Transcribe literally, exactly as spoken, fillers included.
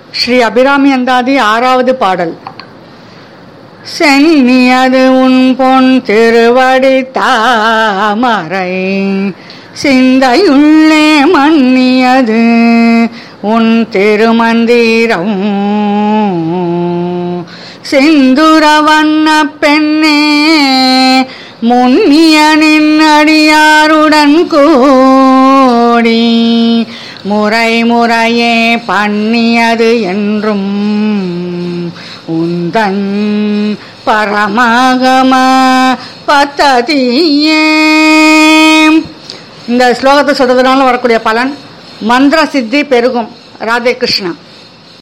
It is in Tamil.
ஸ்ரீ அபிராமி அந்தாதி ஆறாவது பாடல். சென்னியது உன் பொன் திருவடி தாமரை சிந்தையுள்ளே மன்னியது உன் திருமந்திரம் சிந்துர வண்ண பெண்ணே முன்னிய நின்னடியாருடன் கூடி முறை முறையே பண்ணியது என்றும் உந்தன் பரமாகம பத்ததியே. இந்த ஸ்லோகத்தை சொல்றதுனால வரக்கூடிய பலன் மந்திர சித்தி பெருகும். ராதே கிருஷ்ணா.